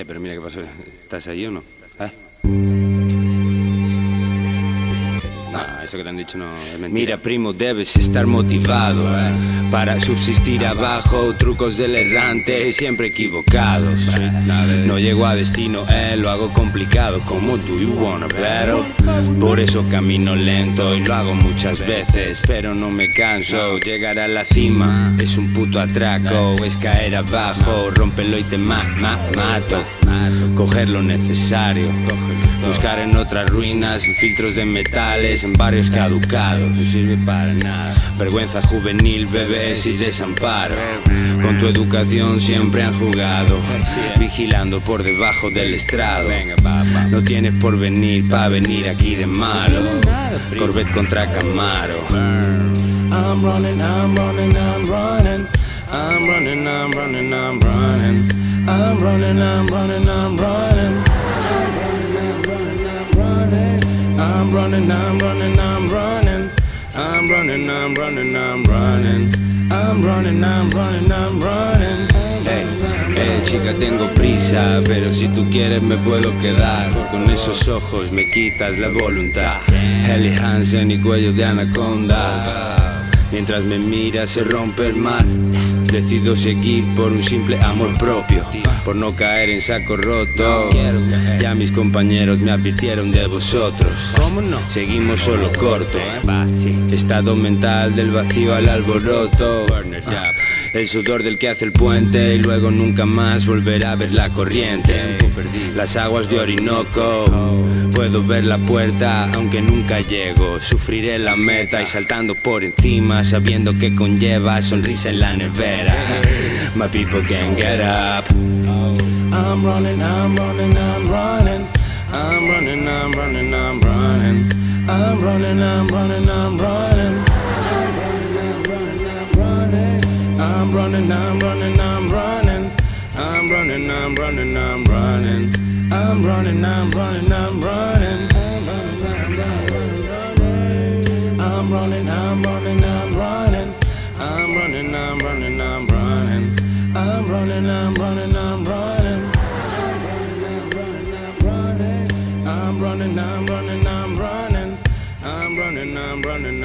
Pero mira qué pasó. ¿Estás ahí o no? No, eso que te han dicho no es mentira. Mira, primo, debes estar motivado para subsistir abajo. Trucos del errante, siempre equivocados. No llego a destino, lo hago complicado. Como do you wanna battle? Por eso camino lento y lo hago muchas veces, pero no me canso. Llegar a la cima es un puto atraco, es caer abajo, rómpelo y te mato. Coger lo necesario, buscar en otras ruinas, en filtros de metales, en barrios caducados. No sirve para nada. Vergüenza juvenil, bebés y desamparo. Con tu educación siempre han jugado, vigilando por debajo del estrado. No tienes por venir pa' venir aquí de malo. Corvette contra Camaro. I'm running, I'm running, I'm running. I'm running, I'm running, I'm running. I'm running, I'm running, I'm running. I'm running, I'm running, I'm running. I'm running, I'm running, I'm running. I'm running, I'm running, I'm running. Chica, tengo prisa, pero si tú quieres me puedo quedar. Con esos ojos me quitas la voluntad. Helly Hansen y cuello de anaconda. Mientras me miras se rompe el mar. Decido seguir por un simple amor propio, por no caer en saco roto. Ya mis compañeros me advirtieron de vosotros. Seguimos solo corto. Estado mental del vacío al alboroto. El sudor del que hace el puente y luego nunca más volverá a ver la corriente. Las aguas de Orinoco, puedo ver la puerta aunque nunca llego. Sufriré la meta y saltando por encima, sabiendo que conlleva sonrisa en la nevera. My people can get up. I'm running, I'm running, I'm running. I'm running, I'm running, I'm running. I'm running, I'm running, I'm running. I'm running, I'm running, I'm running. I'm running, I'm running, I'm running. I'm running, I'm running, I'm running. I'm running, I'm running, I'm running. I'm running, I'm running, I'm running. I'm running, I'm running, I'm running. I'm running, I'm running, I'm running. I'm running, I'm running,